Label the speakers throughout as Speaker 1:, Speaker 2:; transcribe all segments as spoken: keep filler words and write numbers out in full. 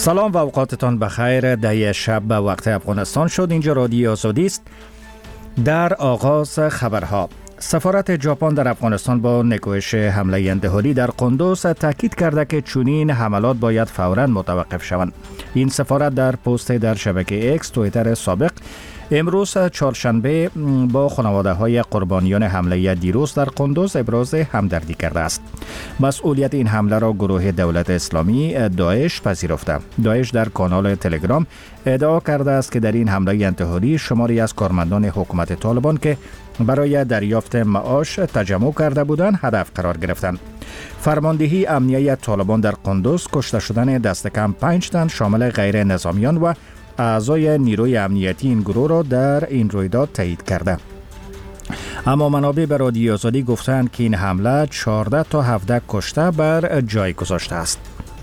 Speaker 1: سلام و اوقاتتان بخیر. ده شب به وقت افغانستان شد. اینجا رادیو آزادی است. در آغاز خبرها، سفارت ژاپن در افغانستان با نکوهش حمله انتحاری در قندوز تاکید کرده که چنین حملات باید فوراً متوقف شوند. این سفارت در پست در شبکه اکس توییتر سابق امروز چهارشنبه با خانواده های قربانیان حمله دیروز در قندوز ابراز همدردی کرده است. مسئولیت این حمله را گروه دولت اسلامی داعش پذیرفته. داعش در کانال تلگرام ادعا کرده است که در این حمله انتحاری شماری از کارمندان حکومت طالبان که برای دریافت معاش تجمع کرده بودند هدف قرار گرفتند. فرماندهی امنیه طالبان در قندوز کشته شدن دست کم پنج تن شامل غیر نظامیان و اعضای نیروی امنیتی این گروه را در این رویداد تایید کرده. اما منابع به رادیو آزادی گفتند که این حمله چهارده تا هفده کشته بر جای گذاشته است.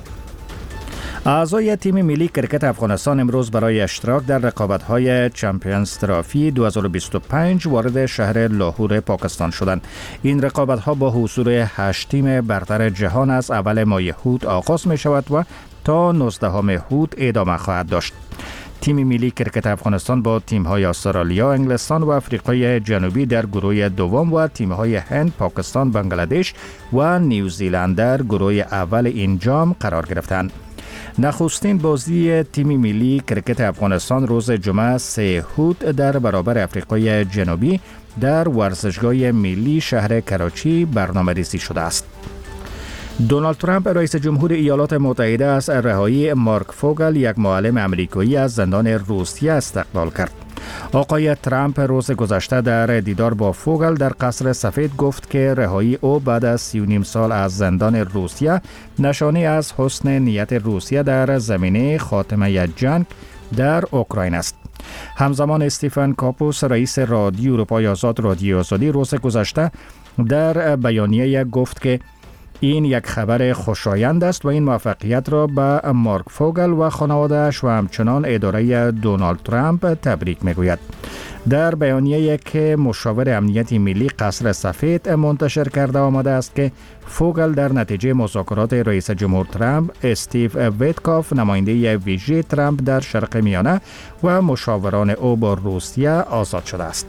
Speaker 1: اعضای تیم ملی کرکت افغانستان امروز برای اشتراک در رقابت‌های چمپیونز ترافی دو هزار و بیست و پنج وارد شهر لاهور پاکستان شدند. این رقابت‌ها با حضور هشت تیم برتر جهان از اول ماه هود آغاز می‌شود و تا نوزدهم هود ادامه خواهد داشت. تیم ملی کرکت افغانستان با تیم‌های استرالیا، انگلستان و آفریقای جنوبی در گروه دوم و تیم‌های هند، پاکستان، بنگلادش و نیوزیلند در گروه اول این جام قرار گرفتند. نخستین بازی تیم ملی کرکت افغانستان روز جمعه سه هود در برابر آفریقای جنوبی در ورزشگاه ملی شهر کراچی برنامه‌ریزی شده است. دونالد ترامپ رئیس جمهور ایالات متحده از رهایی مارک فوگل، یک معلم امریکایی از زندان روسیه، استقبال کرد. آقای ترامپ روز گذشته در دیدار با فوگل در قصر سفید گفت که رهایی او بعد از سی و نیم سال از زندان روسیه نشانی از حسن نیت روسیه در زمینه خاتمه جنگ در اوکراین است. همزمان استیفن کاپوس رئیس رادیو اروپای آزاد رادیو آزادی روز گذشته در بیانیه گفت که این یک خبر خوشایند است و این موفقیت را به مارک فوگل و خانواده‌اش و همچنان اداره دونالد ترامپ تبریک میگوید. در بیانیه‌ای که مشاور امنیت ملی قصر سفید منتشر کرده آمده است که فوگل در نتیجه مذاکرات رئیس جمهور ترامپ، استیو ویتکاف نماینده ویژه ترامپ در شرق میانه و مشاوران او با روسیه آزاد شده است.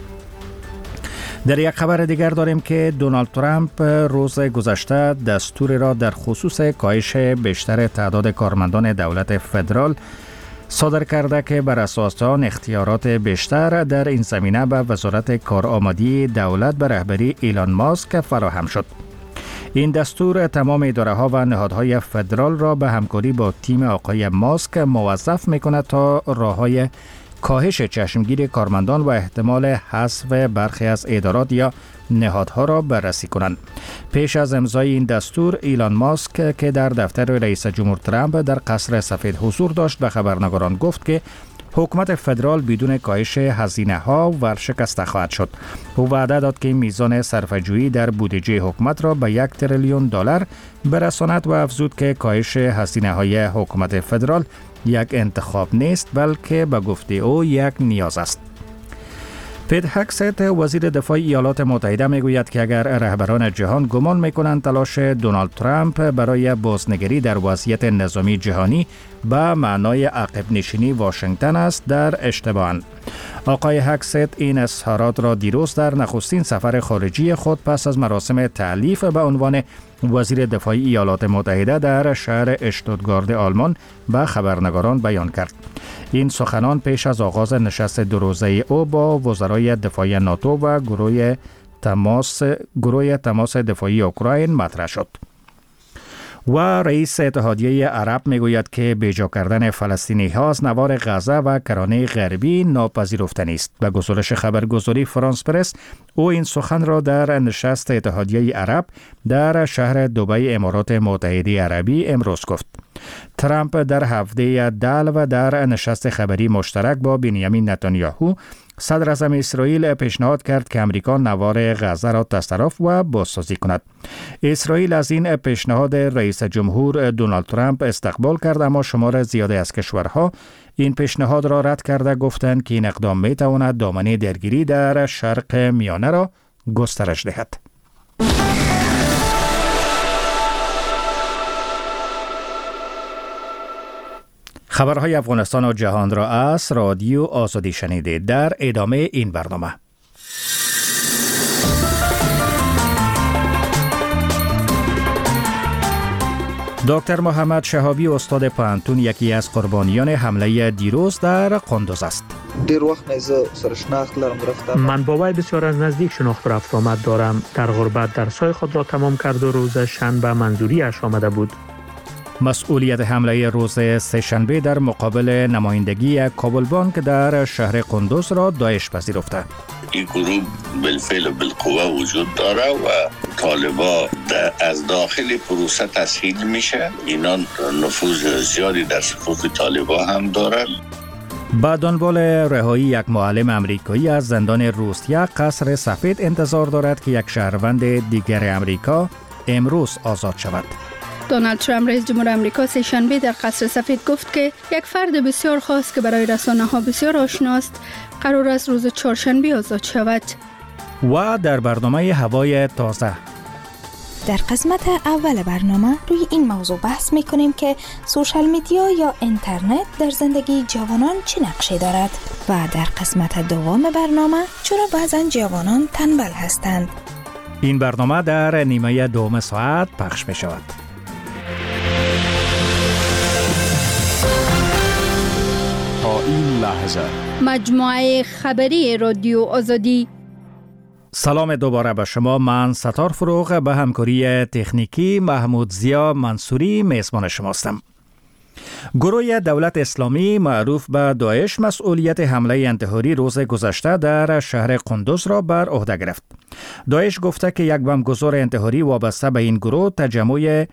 Speaker 1: در یک خبر دیگر داریم که دونالد ترامپ روز گذشته دستور را در خصوص کاهش بیشتر تعداد کارمندان دولت فدرال صادر کرده که بر اساس آن اختیارات بیشتر در این زمینه به وزارت کارآمدی دولت به رهبری ایلان ماسک فراهم شد. این دستور تمام اداره‌ها و نهادهای فدرال را به همکاری با تیم آقای ماسک موظف می‌کند تا راه‌های کاهش چشمگیر کارمندان و احتمال حذف برخی از ادارات یا نهادها را بررسی کنند. پیش از امضای این دستور، ایلان ماسک که در دفتر رئیس جمهور ترامپ در قصر سفید حضور داشت به خبرنگاران گفت که حکومت فدرال بدون کاهش هزینه‌ها ورشکسته خواهد شد. او وعده داد که میزان صرفه‌جویی در بودجه حکومت را به یک تریلیون دلار برساند و افزود که کاهش هزینه‌های حکومت فدرال یک انتخاب نیست بلکه به گفته او یک نیاز است. پیت هگست وزیر دفاع ایالات متحده میگوید که اگر رهبران جهان گمان میکنند تلاش دونالد ترامپ برای بازنگری در وضعیت نظامی جهانی به معنای عقب نشینی واشنگتن است در اشتباهند. آقای هگست این اظهارات را دیروز در نخستین سفر خارجی خود پس از مراسم تعلیف به عنوان وزیر دفاع ایالات متحده در شهر اشتوتگارت آلمان به خبرنگاران بیان کرد. این سخنان پیش از آغاز نشست دو روزه او با وزرای دفاع ناتو و گروه تماس گروه تماس دفاعی اوکراین مطرح شد. و رئیس اتحادیه عرب میگوید که بیجا کردن فلسطینی ها از نوار غزه و کرانه غربی ناپذیرفتنی است. به گزارش خبرگزاری فرانس پرس، او این سخن را در نشست اتحادیه عرب در شهر دبی امارات متحده عربی امروز گفت. ترامپ در هفته دل و در نشست خبری مشترک با بنیامین نتانیاهو صدر اعظم اسرائیل پیشنهاد کرد که امریکا نوار غزه را تصرف و بازسازی کند. اسرائیل از این پیشنهاد رئیس جمهور دونالد ترامپ استقبال کرد، اما شمار زیادی از کشورها این پیشنهاد را رد کرده گفتند که این اقدام میتواند دامنه درگیری در شرق میانه را گسترش دهد. خبرهای افغانستان و جهان را از رادیو آزادی شنیدید. در ادامه این برنامه دکتر محمد شهابی استاد پوهنتون یکی از قربانیان حمله دیروز در قندوز است.
Speaker 2: دیر وقت نیزه سر شناخت لرم رفتم.
Speaker 3: من با وی بسیار از نزدیک شناخت رفت آمد دارم. در غربت درسای خود را تمام کرد و روز شنبه منظوری اش آمده بود.
Speaker 1: مسئولیت حمله روز سه‌شنبه در مقابل نمایندگی کابل بانک در شهر قندوز را داعش پذیرفته.
Speaker 4: این گروه بالفعل و بالقوه وجود داره و طالبا از داخل پروسه تسهیل میشه. اینا نفوذ زیادی در صفوف طالبا هم دارن.
Speaker 1: با دنبال رهایی یک معلم امریکایی از زندان روسیه، قصر سفید انتظار دارد که یک شهروند دیگر امریکا امروز آزاد شود.
Speaker 5: دونالد ترامپ رئیس جمهور آمریکا سه‌شنبه در قصر سفید گفت که یک فرد بسیار خاص که برای رسانه‌ها بسیار آشناست قرار است روز چهارشنبه آزاد شود.
Speaker 1: و در برنامه هوای تازه
Speaker 6: در قسمت اول برنامه روی این موضوع بحث می‌کنیم که سوشال میدیا یا اینترنت در زندگی جوانان چه نقشی دارد و در قسمت دوم برنامه چرا بعضن جوانان تنبل هستند.
Speaker 1: این برنامه در نیمه دوم ساعت پخش می شود.
Speaker 7: تا این لحظه
Speaker 5: مجموعه خبری رادیو آزادی.
Speaker 1: سلام دوباره به شما. من ستار فروغ به همکاری تکنیکی محمود زیا منصوری میزبان شماستم. گروه دولت اسلامی معروف به داعش مسئولیت حمله انتحاری روز گذشته در شهر قندوز را بر عهده گرفت. داعش گفته که یک بمبگذار انتحاری وابسته به این گروه تجمع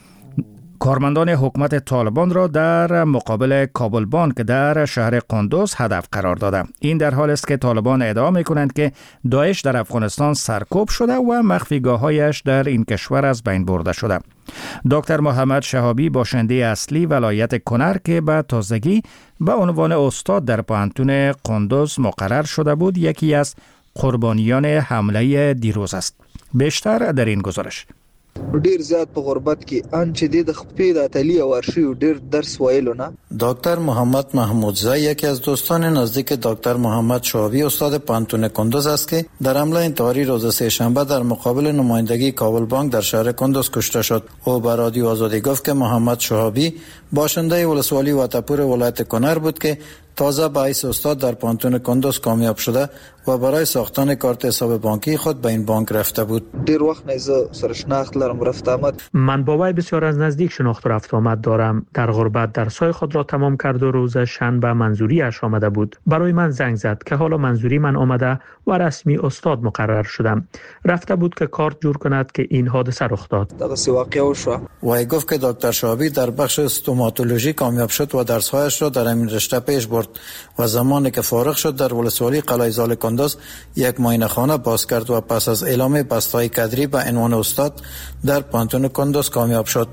Speaker 1: کارمندان حکومت طالبان را در مقابل کابل بانک در شهر قندوز هدف قرار داده. این در حال است که طالبان ادعا می‌کنند که داعش در افغانستان سرکوب شده و مخفیگاه‌هایش در این کشور از بین برده شده. دکتر محمد شهابی باشنده اصلی ولایت کنر که به تازگی به عنوان استاد در پوهنتون قندوز مقرر شده بود، یکی از قربانیان حمله دیروز است. بیشتر در این گزارش.
Speaker 2: ډیر زیات په غربت کې ان چې د خپې د اتلی او ارشي ډیر درس ویلو نه.
Speaker 8: دکتر محمد محمودزی یکی از دوستان نزدیک دکتر محمد شهابی استاد پوهنتون قندوز است که در حمله انتحاری روز سه‌شنبه در مقابل نمایندگی کابل بانک در شهر قندوز کشته شد. او به رادیو آزادی گفت که محمد شهابی باشنده ولسوالی واتپور ولایت کنر بود که تازه به حیث استاد در پوهنتون قندوز کامیاب شده و برای ساختن کارت حساب بانکی خود به این بانک رفته بود.
Speaker 2: دیر وقت نیزه سر شناخت لرم رفت آمد.
Speaker 3: من با وی بسیار از نزدیک شناخت رفت آمد دارم. در غربت درسای خود را تمام کرد و روز شنبه منظوری اش آمده بود. برای من زنگ زد که حالا منظوری من آمده و رسمی استاد مقرر شدم. رفته بود که کارت جور کند که این حادثه رخ داد.
Speaker 2: دغه واقعه شو.
Speaker 8: وی گفت که دکتر شهابی در بخش استوماتولوژی کامیاب شد و درسهایش را در این رشته پیش برد و زمانی که فارغ شد در ولسوالی قلعه زال قندوز یک معاینه خانه باز کرد و پس از اعلام بستای کدری به عنوان استاد در پوهنتون قندوز کامیاب شد.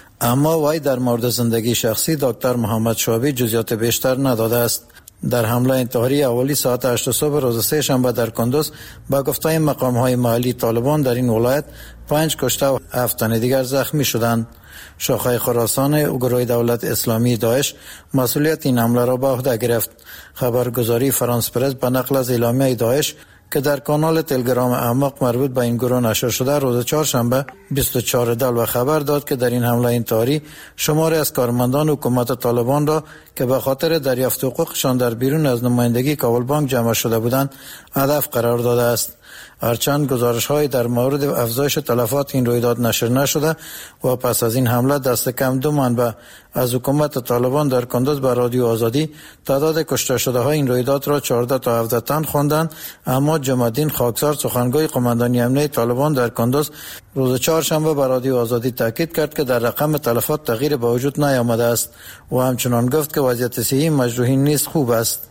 Speaker 8: اما وی در مورد زندگی شخصی دکتر محمد شهابی جزئیات بیشتر نداده است. در حمله انتحاری اولی ساعت هشت صبح روز سه شنبه در قندوز با گفته مقام‌های محلی طالبان در این ولایت پنج کشته و هفت تن دیگر زخمی شدند. شاخه خراسان گروه دولت اسلامی داعش مسئولیت این حمله را به عهده گرفت. خبرگزاری فرانس پرس به نقل از اعلامیه داعش که در کانال تلگرام اعماق مربوط به این گروه نشر شده روز چهارشنبه بیست و چهار دلو خبر داد که در این حمله انتحاری شماری از کارمندان حکومت طالبان را که به خاطر دریافت حقوقشان در بیرون از نمایندگی کابل بانک جمع شده بودند هدف قرار داده است. هرچند گزارش‌های در مورد افزایش تلفات این رویداد نشر نشده و پس از این حمله دست کم دو منبع از حکومت طالبان در قندوز به رادیو آزادی تعداد کشته شده های این رویداد را چهارده تا هفده تن خواندند. اما جمع‌الدین خاکسار سخنگوی قماندانی امنیه طالبان در قندوز روز چهارشنبه به رادیو آزادی تاکید کرد که در رقم تلفات تغییر به وجود نیامده است و همچنان گفت که وضعیت صحی مجروحین نیز خوب است.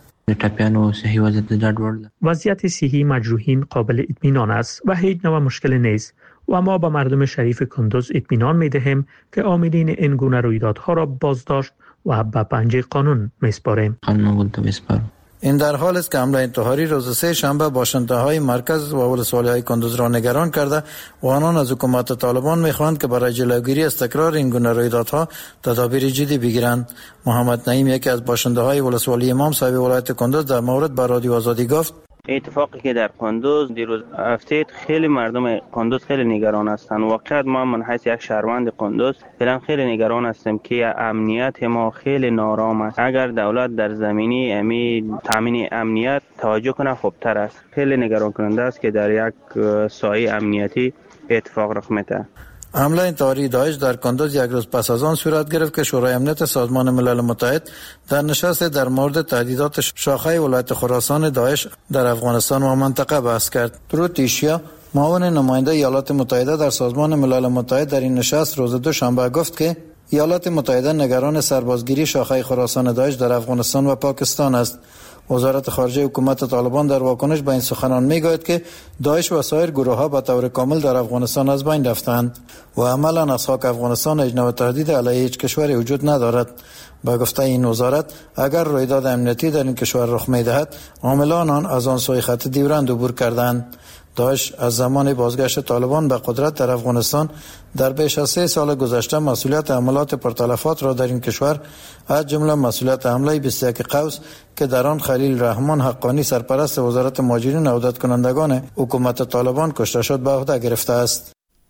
Speaker 3: وضعیت صحی مجروحین قابل اطمینان است و هیچ نوع مشکل نیست و ما به مردم شریف قندوز اطمینان می‌دهیم که عاملین این گونه رویدادها را بازداشت و به پنجه قانون می‌سپاریم.
Speaker 8: این در حال است که حمله انتحاری روز سه شنبه باشنده‌های مرکز و ولسوالی‌های کندوز را نگران کرده و آنان از حکومت طالبان می‌خواهند که برای جلوگیری از تکرار این گونه رویدادها تدابیر جدی بگیرند. محمد نعیم، یکی از باشنده‌های ولسوالی امام صاحب ولایت کندوز، در مورد به رادیو آزادی گفت:
Speaker 9: اتفاقی که در کندوز دیروز افتاد، خیلی مردم کندوز خیلی نگران هستند. واقعا ما من حیث یک شهروند کندوز فعلا خیلی نگران هستیم که امنیت ما خیلی نارام است. اگر دولت در زمینی امی تامین امنیت توجه کنه خوبتر است. خیلی نگران کننده است که در یک سایه امنیتی اتفاق رخ میده.
Speaker 8: حمله انتحاری داعش در کندوز یک روز پس از آن صورت گرفت که شورای امنیت سازمان ملل متحد در نشست در مورد تهدیدات شاخه ولایت خراسان داعش در افغانستان و منطقه بحث کرد. درود ایشیا، معاون نماینده ایالات متحده در سازمان ملل متحد، در این نشست روز دوشنبه گفت که ایالات متحده نگران سربازگیری شاخه خراسان داعش در افغانستان و پاکستان است. وزارت خارجه حکومت طالبان در واکنش به این سخنان میگوید که داعش و سایر گروه‌ها به طور کامل در افغانستان از بین رفتند و عملاً از خاک افغانستان اجنه و تهدید علیه هیچ کشوری وجود ندارد. با گفته این وزارت، اگر رویداد امنیتی در این کشور رخ می‌دهد، عاملان آن از آن سوی خط دیورند عبور کردند. داعش از زمان بازگشت طالبان به قدرت در افغانستان در بیش از سه سال گذشته مسئولیت حملات پرتلفات را در این کشور، از جمله مسئولیت حمله بیست و یک قوس که در آن خلیل رحمان حقانی سرپرست وزارت مهاجرین و عودت کنندگان حکومت طالبان کشته شد، به عهده گرفته است.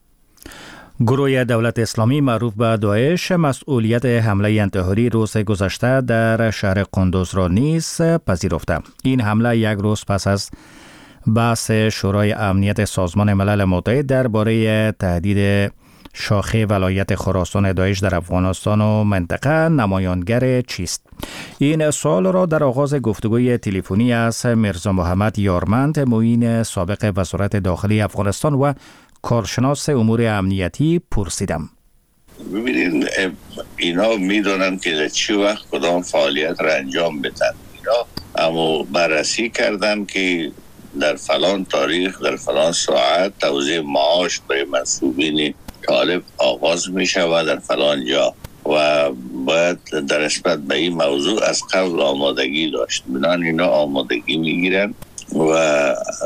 Speaker 1: گروه دولت اسلامی معروف به داعش مسئولیت حمله انتحاری روز گذشته در شهر قندوز را نیز پذیرفته. این حمله یک روز پس از بحث شورای امنیت سازمان ملل متحد درباره تهدید شاخه ولایت خراسان داعش در افغانستان و منطقه نمایانگر چیست؟ این سوال را در آغاز گفتگوی تلفنی از میرزا محمد یارمند، معین سابق وزارت داخلی افغانستان و کارشناس امور امنیتی پرسیدم.
Speaker 4: ببینید، اینا میدونن که چه وقت کدام فعالیت را انجام بدن. اینا اما بررسی کردن که در فلان تاریخ در فلان ساعت توزیع معاش برای منصوبین طالب آغاز می شود در فلان جا و باید در نسبت به این موضوع از قبل آمادگی داشت. بنان اینا آمادگی می گیرن و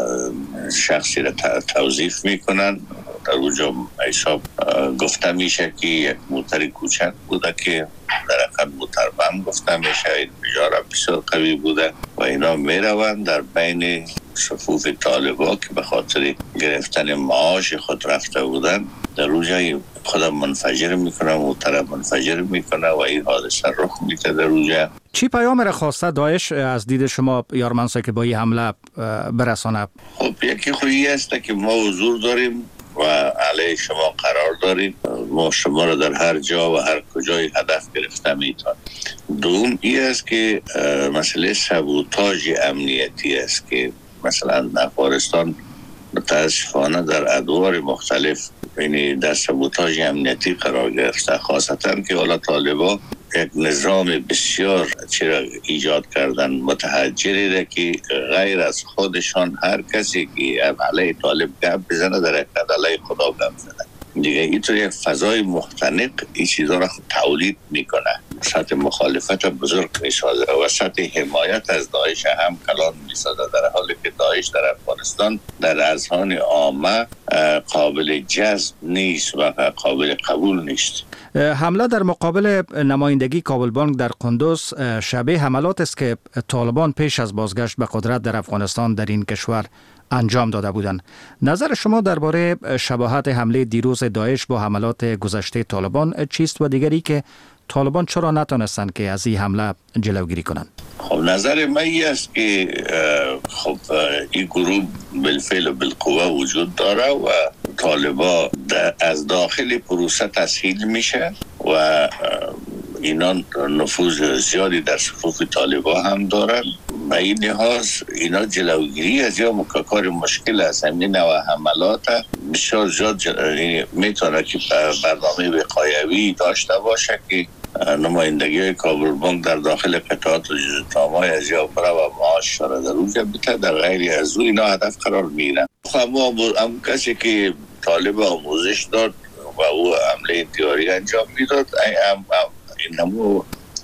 Speaker 4: شخصی را توظیف می کنن. در اونجا حساب گفته میشه که یک موتر کوچک بوده که در اقل موتر بم گفته میشه، این بجاره بسیار قوی بوده و اینا میروند در بین صفوف طالبا که به خاطر گرفتن معاش خود رفته بودن، در اونجا خودم منفجر میکنه، موتر منفجر میکنه و این حادثه رخ میده در اونجا.
Speaker 1: چی پیام را خواسته داعش از دید شما یارمنسا که با این حمله برسانه؟
Speaker 4: خب یکی خویی است که ما حضور داریم و علیه شما قرار داریم، ما شما را در هر جا و هر کجای هدف گرفته میتون. دوم این است که مسئله سابوتاژ امنیتی است که مثلا افغانستان متاسفانه در ادوار مختلف یعنی در سابوتاژ امنیتی قرار گرفته، خاصتا که حالا طالبا یک نظام بسیار چرا ایجاد کردن متحجری را که غیر از خودشان هر کسی که علیه طالب گپ بزنه در یک علیه خدا گپ بزنه دیگه. اینطور یک فضای مختنق این چیزا را تولید میکنه، سطح مخالفت بزرگ میسازه و سطح حمایت از داعش هم کلان میسازه، در حالی که داعش در افغانستان در اذهان عامه قابل جذب نیست و قابل قبول نیست.
Speaker 1: حمله در مقابل نمایندگی کابل بانک در قندوز شبیه حملات است که طالبان پیش از بازگشت به قدرت در افغانستان در این کشور انجام داده بودند. نظر شما درباره شباهت حمله دیروز داعش با حملات گذشته طالبان چیست و دیگری که طالبان چرا نتونستند که از این حمله جلوگیری کنند؟
Speaker 4: خب نظر من این است که خب این گروه بالفعل و بالقوه وجود داره و طالبا از داخل پروسه تسهیل میشه و اینا نفوذ زیادی در صفوف طالبا هم دارن. به این لحاظ اینا جلوگیری از یا مکاکار مشکل است. همین نوع حملات بسیار زیاد جل... میتونه که برنامه وقایوی داشته باشه که نمایندگی های کابل بانک در داخل قطعات و جزتامای از یا برا و معاش را در اونجا بته، در غیری از او اینا هدف قرار میگیرن. خب هم کسی که طالب آموزش داد و او عمله انتحاری انجام میداد، این نمو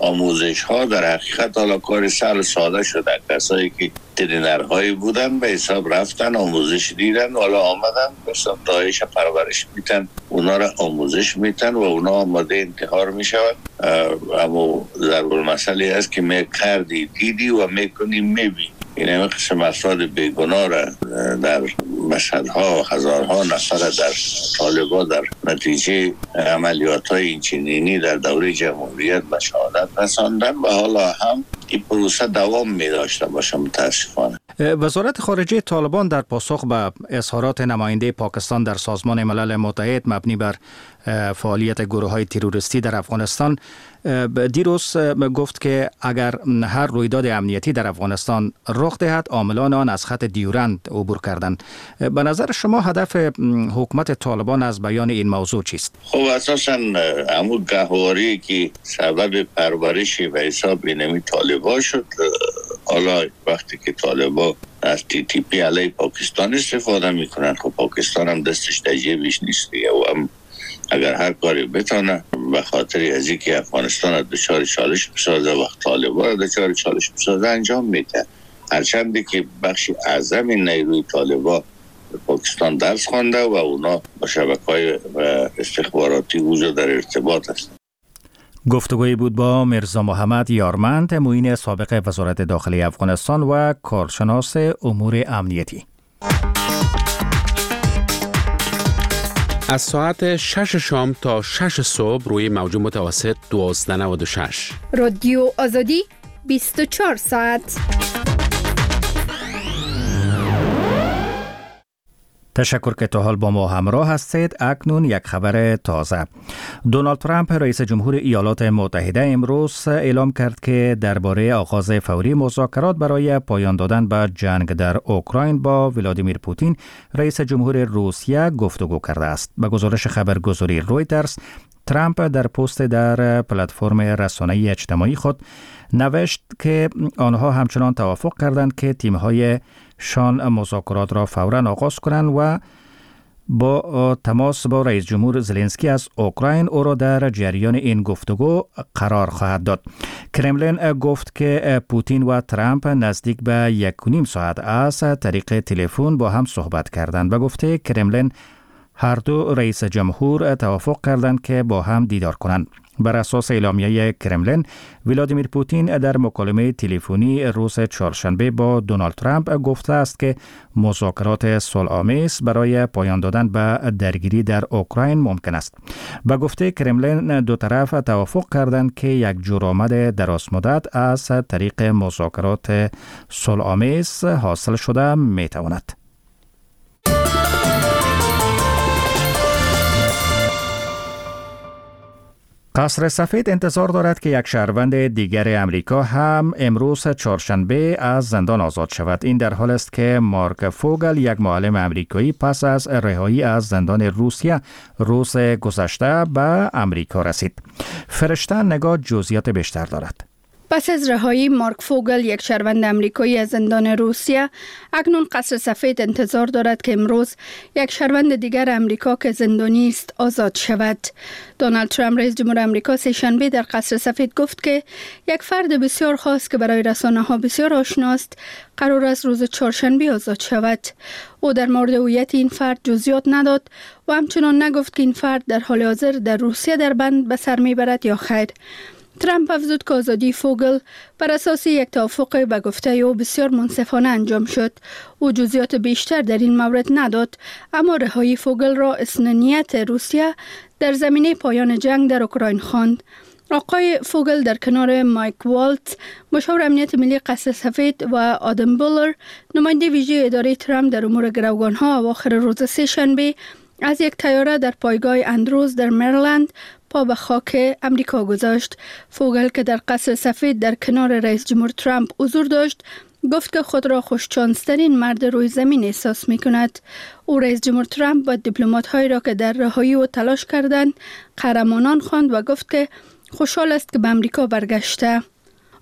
Speaker 4: آموزش ها در حقیقت حالا کار سهل ساده شده. کسایی که ترینرهایی بودن به حساب رفتن آموزش دیدن، حالا آمدن مثلا دایش پرورش میتن، اونا را آموزش میتن و اونا آماده انتحار میشود. اما ضرب المثلی است که می کردی دیدی و میکنی میبینی. این همه قسم افراد بیگناه را در مشهدها هزارها نفر در طالبان در نتیجه عملیات های اینچنینی در دوره جمهوریت به شهادت رساندن و حالا هم این پروسه دوام می داشته باشه متاسفانه.
Speaker 1: وزارت خارجه طالبان در پاسخ به اظهارات نماینده پاکستان در سازمان ملل متحد مبنی بر فعالیت گروه های تروریستی در افغانستان دیروز گفت که اگر هر رویداد امنیتی در افغانستان رخ دهد عاملان آن از خط دیورند عبور کردند. به نظر شما هدف حکومت طالبان از بیان این موضوع چیست؟
Speaker 4: خب اساساً همون گهواری که سبب پرورش و حساب اینمی طالبان شد، حالا وقتی که طالبان از تی تی پی علیه پاکستان استفاده میکنن، خب پاکستان هم دستش در جیبش نیست دیگه و هم اگر هر کاری بتونه به خاطر از اینکه افغانستان دچار چالش بسازه وقت طالبان دچار چالش بسازه انجام میده. هرچندی که بخش اعظم نیروی طالبان پاکستان درس خوانده و اونا با شبکه‌های استخباراتی وجود در ارتباط هستند.
Speaker 1: گفتگویی بود با مرزا محمد یارمند، معین سابق وزارت داخلی افغانستان و کارشناس امور امنیتی.
Speaker 10: از ساعت شش شام تا شش صبح روی موج متوسط دوازده نود و شش.
Speaker 5: رادیو آزادی بیست و چهار ساعت.
Speaker 1: تشکر که تا حال با ما همراه هستید. اکنون یک خبر تازه. دونالد ترامپ رئیس جمهور ایالات متحده امروز اعلام کرد که درباره آغاز فوری مذاکرات برای پایان دادن به جنگ در اوکراین با ولادیمیر پوتین رئیس جمهور روسیه گفتگو کرده است. به گزارش خبرگزاری رویترز، ترامپ در پست در پلتفرم رسانه‌ای اجتماعی خود نوشت که آنها همچنان توافق کردند که تیم‌های شان مذاکرات را فوراً آغاز کنند و با تماس با رئیس جمهور زلنسکی از اوکراین او را در جریان این گفتگو قرار خواهد داد. کرملین گفت که پوتین و ترامپ نزدیک به یک و نیم ساعت از طریق تلفن با هم صحبت کردند و گفته کرملین هر دو رئیس جمهور توافق کردند که با هم دیدار کنند. بر اساس اعلامیه کرملین، ولادیمیر پوتین در مکالمه تلفنی روز چهارشنبه با دونالد ترامپ گفته است که مذاکرات صلح‌آمیز برای پایان دادن به درگیری در اوکراین ممکن است. به گفته کرملین، دو طرف توافق کردند که یک جورآمد درازمدت از طریق مذاکرات صلح‌آمیز حاصل شده می‌تواند. قصر سفید انتظار دارد که یک شهروند دیگر امریکا هم امروز چهارشنبه از زندان آزاد شود. این در حال است که مارک فوگل، یک معلم امریکایی، پس از رهایی از زندان روسیه روز گذشته به امریکا رسید. فرشته نگاه جزئیات بیشتر دارد.
Speaker 5: پس از رهایی مارک فوگل، یک شهروند امریکایی از زندان روسیه، اکنون قصر سفید انتظار دارد که امروز یک شهروند دیگر امریکا که زندانی است آزاد شود. دونالد ترامپ رئیس جمهور امریکا سه‌شنبه در قصر سفید گفت که یک فرد بسیار خاص که برای رسانه‌ها بسیار آشناست قرار است روز چهارشنبه آزاد شود. او در مورد هویت این فرد جزئیات نداد و همچنان نگفت که این فرد در حال حاضر در روسیه در بند به سر میبرد یا خیر. ترامپ افزود که آزادی فوگل بر اساس یک توافق به گفته او بسیار منصفانه انجام شد. او جزئیات بیشتر در این مورد نداد، اما رهایی فوگل را اصلاحیت روسیه در زمینه پایان جنگ در اوکراین خواند. آقای فوگل در کنار مایک والتز، مشاور امنیت ملی قصر سفید، و آدم بولر، نماینده ویژه اداره ترامپ در امور گروگانها، اواخر روز سه‌شنبه از یک طیاره در پایگاه اندروز در مریلند پا به خاک امریکا گذاشت. فوگل که در قصر سفید در کنار رئیس جمهور ترامپ حضور داشت، گفت که خود را خوششانسترین مرد روی زمین احساس می کند. او رئیس جمهور ترامپ و دیپلمات هایی را که در رهایی او تلاش کردند قهرمانان خواند و گفت که خوشحال است که به امریکا برگشته.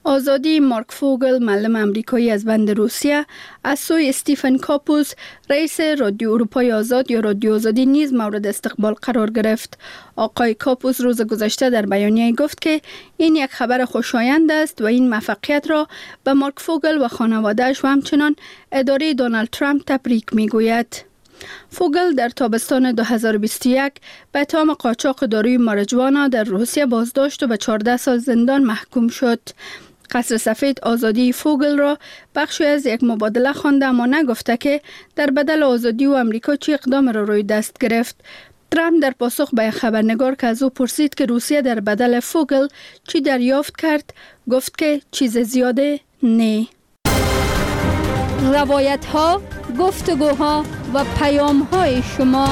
Speaker 5: آزادی مارک فوگل معلم امریکایی از بند روسیه از سوی استیفن کاپوس رئیس رادیو اروپای آزاد یا رادیو آزادی نیز مورد استقبال قرار گرفت. آقای کاپوس روز گذشته در بیانیه گفت که این یک خبر خوشایند است و این موفقیت را به مارک فوگل و خانواده‌اش و همچنان اداره دونالد ترامپ تبریک میگوید. فوگل در تابستان دو هزار و بیست و یک به اتهام قاچاق داروی ماریجوانا در روسیه بازداشت و به چهارده سال زندان محکوم شد. قصر سفید آزادی فوگل را بخشی از یک مبادله خوانده اما نگفته که در بدل آزادی و امریکا چی اقدام را روی دست گرفت. ترامپ در پاسخ به یک خبرنگار که از او پرسید که روسیه در بدل فوگل چی دریافت کرد گفت که چیز زیاده نه. روایت ها، گفتگوها و پیام های شما.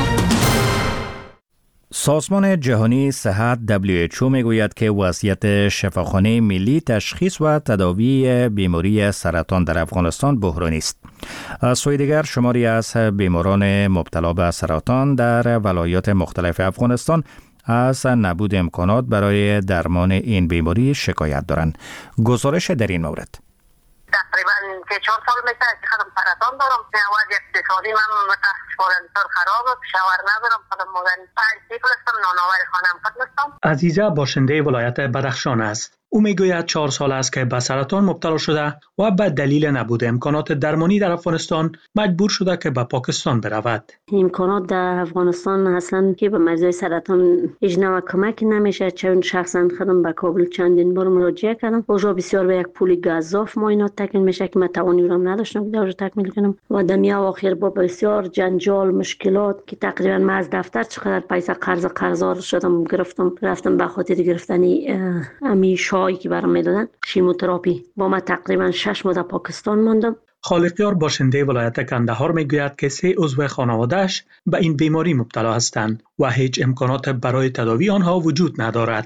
Speaker 1: سازمان جهانی صحت دبلیو اچ او میگوید که وضعیت شفاخانه ملی تشخیص و تداوی بیماری سرطان در افغانستان بحرانی است. از سوی دیگر شماری از بیماران مبتلا به سرطان در ولایات مختلف افغانستان از نبود امکانات برای درمان این بیماری شکایت دارند. گزارش در این مورد.
Speaker 11: تقریبا سه چهار سال میشه که خودم سرطان دارم. وضع اقتصادی من متاسفانه بسیار خراب است. شوهر ندارم. خودم مادر پنج طفل هستم. نانآور خانم خود نیستم.
Speaker 3: عزیزه باشنده ولایت بدخشان است. او میگوید چهار سال است که به سرطان مبتلا شده و به دلیل نبود امکانات درمانی در افغانستان مجبور شده که به پاکستان برود.
Speaker 12: امکانات در افغانستان اصلا که به مریضای سرطان هیچ نوع کمک نمیشه. چون شخصا خودم به کابل چندین بار مراجعه کردم. اونجا بسیار به یک پول گزاف معاینات تکمیل میشه که من توانی رو نداشتم که اونجا تکمیل کنم و در اواخر با بسیار جنجال مشکلات که تقریبا من از دفتر چقدر پیسه قرض قرضدار شدم گرفتم رفتم به خاطر گرفتنی امی شایی که برام میدادن شیموتراپی. با ما تقریبا شش ماه در پاکستان ماندم.
Speaker 3: خالقیار باشنده ولایت کندهار میگوید که سه عضو خانواده‌اش به این بیماری مبتلا هستند و هیچ امکانات برای تداوی آنها وجود ندارد.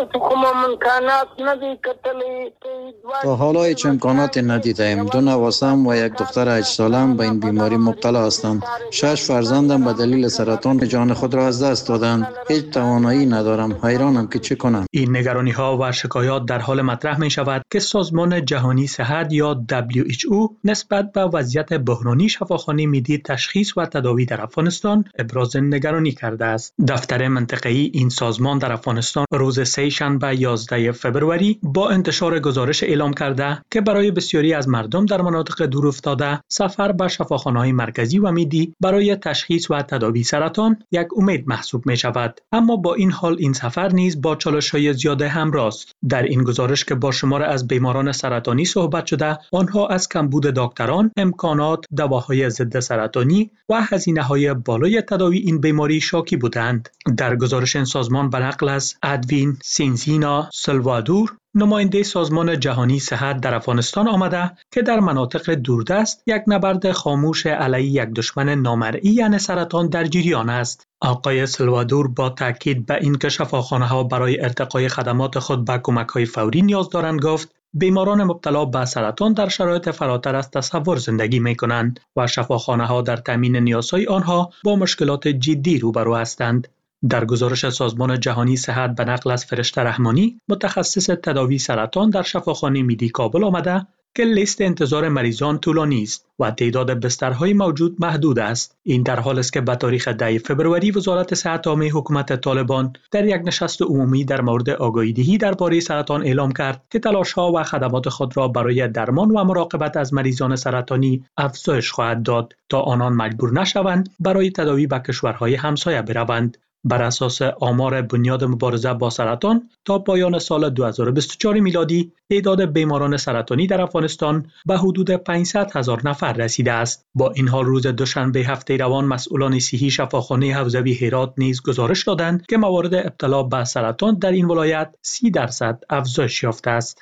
Speaker 8: تا حالا هیچ امکانات ندیدیم. دو نواسم و یک دختر هشت سالم به این بیماری مبتلا هستند. شش فرزندم به دلیل سرطان جان خود را از دست دادند. هیچ توانایی ندارم. حیرانم که چه کنم.
Speaker 3: این نگرانی ها و شکایات در حال مطرح می شود که سازمان جهانی صحت یا دبلیو اچ او نسبت به وضعیت بحرانی شفاخانه ملی تشخیص و تداوی در افغانستان ابراز نگرانی کرده است. دفتر منطقه‌ای این سازمان در افغانستان روز سه شنبه یازده فوریه با انتشار گزارش اعلام کرده که برای بسیاری از مردم در مناطق دور افتاده سفر به شفاخانه‌های مرکزی و ملی برای تشخیص و تداوی سرطان یک امید محسوب می شود. اما با این حال این سفر نیز با چالش‌های زیاد همراه است. در این گزارش که با شمار از بیماران سرطانی صحبت شده، آنها از کمبود دکتران، امکانات، دواهای ضد سرطانی و هزینه‌های بالای تداوی این بیماری شاکی بودند. در گزارش این سازمان به نقل از ادوین سینزینا سلوادور نماینده سازمان جهانی صحت در افغانستان آمده که در مناطق دوردست یک نبرد خاموش علیه یک دشمن نامرئی یعنی سرطان در جریان است. آقای سلوادور با تاکید به اینکه شفاخانه‌ها برای ارتقای خدمات خود به کمک‌های فوری نیاز دارند گفت بیماران مبتلا به سرطان در شرایط فراتر از تصور زندگی می‌کنند و شفاخانه‌ها در تامین نیازهای آنها با مشکلات جدی روبرو هستند. در گزارش سازمان جهانی صحت به نقل از فرشته رحمانی متخصص تداوی سرطان در شفاخانه ملی کابل آمده که لیست انتظار مریضان طولانی است و تعداد بسترهای موجود محدود است. این در حالی است که به تاریخ ده فوریه وزارت صحت عامه حکومت طالبان در یک نشست عمومی در مورد آگاهی دهی درباره سرطان اعلام کرد که تلاش‌ها و خدمات خود را برای درمان و مراقبت از مریضان سرطانی افزایش خواهد داد تا آنان مجبور نشوند برای تداوی به کشورهای همسایه بروند. بر اساس آمار بنیاد مبارزه با سرطان تا پایان سال دو هزار و بیست و چهار میلادی تعداد بیماران سرطانی در افغانستان به حدود پانصد هزار نفر رسیده است. با این حال روز دوشنبه هفته روان مسئولان صحی شفاخانه حوزوی هرات نیز گزارش دادند که موارد ابتلا به سرطان در این ولایت سی درصد افزایش یافته است.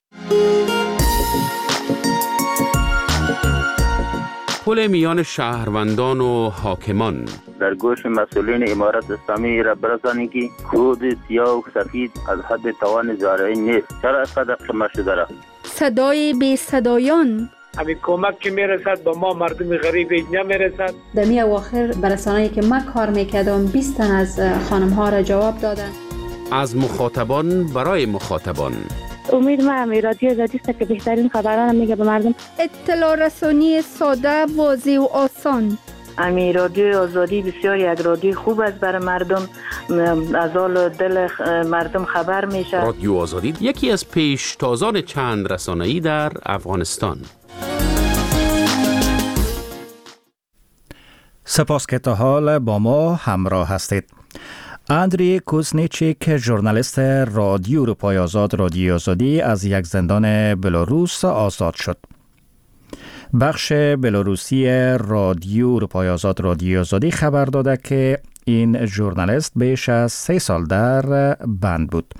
Speaker 10: پل میان شهروندان و حاکمان
Speaker 9: در گوش مسئولین امارت اسلامی را برسانید که کود سیاه و سفید از حد توان زارعی نیست. چرا اینقدر قیمت شده را؟
Speaker 5: صدای بی صدایان
Speaker 13: همین کمک که میرسد به ما مردم غریب هیچ نمیرسد.
Speaker 14: در می اواخر برسانه‌ای که من کار میکردم بیست تن از خانم ها را جواب دادن.
Speaker 10: از مخاطبان برای مخاطبان
Speaker 15: امید ما همی رادیو آزادی است که بهترین خبران میگه به مردم.
Speaker 5: اطلاع رسانی ساده، واضح و آسان.
Speaker 16: امی رادیو آزادی بسیار یک رادیو خوب است برای مردم، از حال دل مردم خبر میشه.
Speaker 10: رادیو آزادی یکی از پیشتازان چند رسانه‌ای در افغانستان.
Speaker 1: سپاس که تا حال با ما همراه هستید. اندری کوزنیچیک، ژورنالیست رادیو اروپای آزاد رادیو آزادی، از یک زندان بلاروس آزاد شد. بخش بلاروسی رادیو اروپای آزاد رادیو آزادی خبر داده که این ژورنالیست بیش از سه سال در بند بود.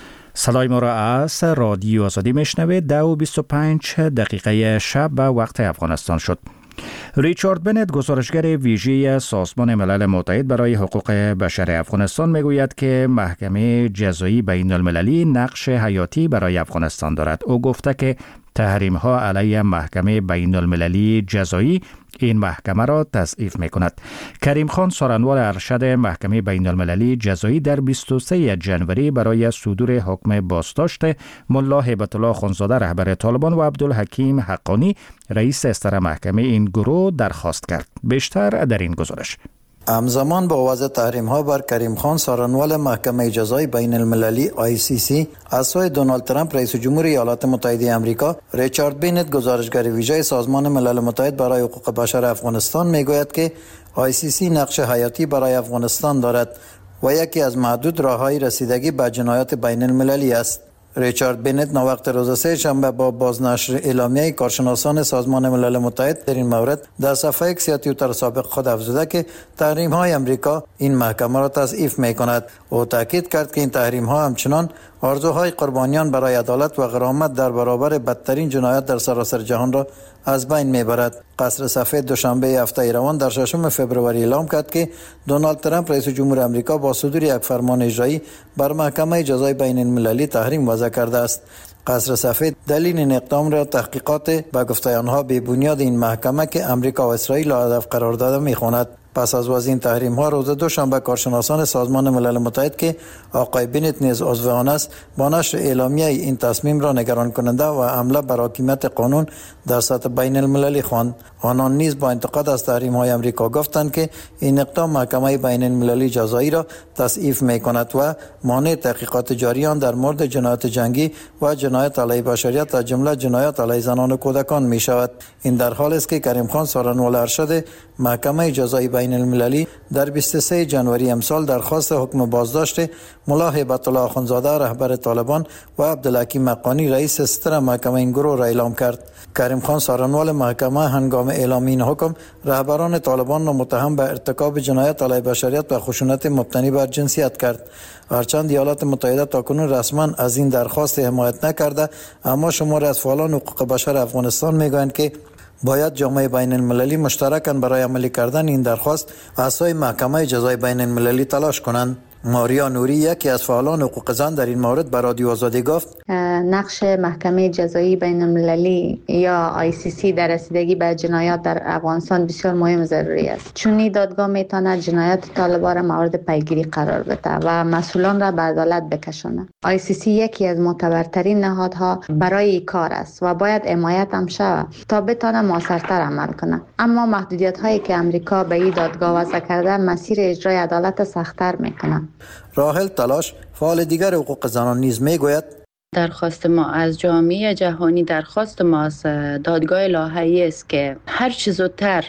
Speaker 1: صدای ما را از رادیو آزادی میشنوید. ده و بیست و پنج دقیقه شب به وقت افغانستان شد. ریچارد بنت، گزارشگر ویژه سازمان ملل متحد برای حقوق بشر افغانستان، میگوید که محکمه جزایی بین المللی نقش حیاتی برای افغانستان دارد. او گفته که تحریم ها علیه محکمه بین المللی جزایی این محکمه را تضعیف می کند. کریم خان، سارنوال ارشد محکمه بین المللی جزایی، در بیست و سوم ژانویه برای صدور حکم بازداشت ملا هیبت الله خانزاده رهبر طالبان و عبدالحکیم حقانی رئیس استر محکمه این گروه درخواست کرد. بیشتر در این گزارش.
Speaker 8: همزمان با وضع تحریم ها بر کریم خان، سارنوال محکمه جزای بین المللی آی سی سی، از سوی دونالد ترامپ رئیس جمهور ایالات متحده آمریکا، ریچارد بنت، گزارشگر ویژه سازمان ملل متحد برای حقوق بشر افغانستان، میگوید که آی سی سی نقش حیاتی برای افغانستان دارد و یکی از معدود راههای رسیدگی به جنایات بین المللی است. ریچارد بنت ناوقت روز سه شنبه با بازنشر اعلامیه کارشناسان سازمان ملل متحد در این مورد در صفحه ایکس یا توییتر سابق خود افزوده که تحریم های امریکا این محکمه را تضعیف می کند. او تاکید کرد که این تحریم ها همچنان آرزوهای قربانیان برای عدالت و غرامت در برابر بدترین جنایات در سراسر جهان را از بین میبرد. قصر سفید دوشنبه هفته روان در ششم فوریه اعلام کرد که دونالد ترامپ رئیس جمهور آمریکا با صدور یک فرمان اجرایی بر محکمه جزای بین المللی تحریم وضع کرده است. قصر سفید دلیل این اقدام را تحقیقات به گفته آنها بی بنیاد این محکمه که امریکا و اسرائیل را هدف قرار داده میخواند. پس از وضع این تحریم ها، روز دوشنبه کارشناسان سازمان ملل متحد که آقای بنت نیز عضو آن است، با نشر اعلامیه این تصمیم را نگران کننده و حمله بر حاکمیت قانون در سطح بین المللی خواند. آنان نیز با انتقاد از تحریم های امریکا گفتند که این اقدام محکمه بین المللی جزایی را تضعیف می کند و مانع تحقیقات جاریان در مورد جنایات جنگی و جنایات علیه بشریت از جمله جنایات علیه زنان و کودکان می شود. این در حال است که کریم خان، سارنوال ارشد محکمه جزایی بین المللی، در بیست و سوم ژانویه امسال درخواست حکم بازداشت ملا هیبت الله خانزاده رهبر طالبان و عبدالحکیم حقانی رئیس استر محکمه این گروه را اعلام کرد. کریم خان، سارنوال محکمه، هنگام اعلام این حکم رهبران طالبان را متهم به ارتکاب جنایت علیه بشریت و خشونت مبتنی بر جنسیت کرد. هرچند ایالات متحده تاکنون رسما از این درخواست حمایت نکرده، اما شماری از فعالان حقوق بشر افغانستان میگویند که باید جامعه بین المللی مشترکاً برای عملی کردن این درخواست از سوی محکمه جزای بین المللی تلاش کنند. ماریا نوری، یکی از فعالان حقوق زن، در این مورد به رادیو آزادی گفت
Speaker 14: نقش محکمه جزایی بین المللی یا آی سی سی در رسیدگی به جنایات در افغانستان بسیار مهم و ضروری است، چون این دادگاه میتواند جنایات طالبان را مورد پیگیری قرار بده و مسئولان را به عدالت بکشاند. آی سی سی یکی از معتبرترین نهادها برای این کار است و باید حمایت هم شود تا بتواند موثرتر عمل کنه. اما محدودیت هایی که امریکا به این دادگاه وضع کرده مسیر اجرای عدالت سخت‌تر میکنه.
Speaker 8: راهل تلاش، فعال دیگر حقوق زنان، نیز میگوید
Speaker 17: درخواست ما از جامعه جهانی، درخواست ما از دادگاه لاهایی است که هر چه زودتر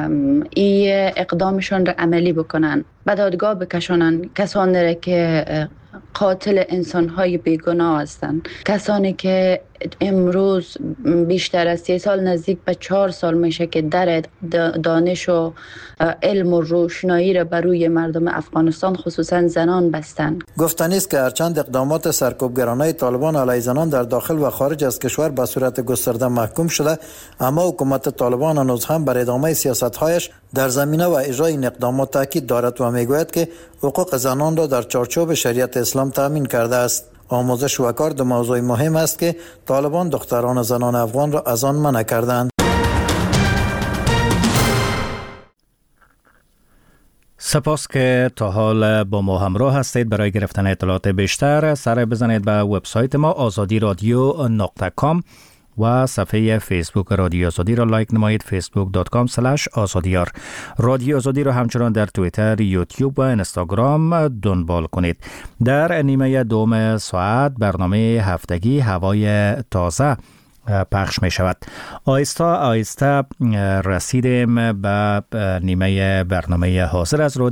Speaker 17: این اقدامشون را عملی بکنن، به دادگاه بکشونن کسانی را که قاتل انسان‌های بیگناه هستند، کسانی که امروز بیشتر از سه سال نزدیک به چهار سال میشه که در دانش و علم و روشنایی را بر روی مردم افغانستان خصوصا زنان بستند.
Speaker 8: گفتنی است که هرچند اقدامات سرکوبگرانه طالبان علیه زنان در داخل و خارج از کشور به صورت گسترده محکوم شده، اما حکومت طالبان هنوز هم بر ادامه سیاست‌هایش در زمینه و اجرای این اقدامات تاکید دارد و میگوید که حقوق زنان را در چارچوب شریعت اسلام تامین کرده است. آموزش و کار دو موضوع مهم است که طالبان دختران و زنان افغان را از آن منع کردند.
Speaker 1: سپاس که تا حال با ما همراه هستید. برای گرفتن اطلاعات بیشتر سر بزنید به وبسایت ما آزادی رادیو نقطه کام و صفحه فیسبوک رادیو آزادی را لایک نمایید، فیسبوک دات کام اسلش آزادیار. رادیو آزادی را همچنان در توییتر، یوتیوب و اینستاگرام دنبال کنید. در نیمه دوم ساعت برنامه هفتگی هوای تازه پخش می شود. آیسته آیسته رسیدیم به نیمه برنامه حاضر از رادیو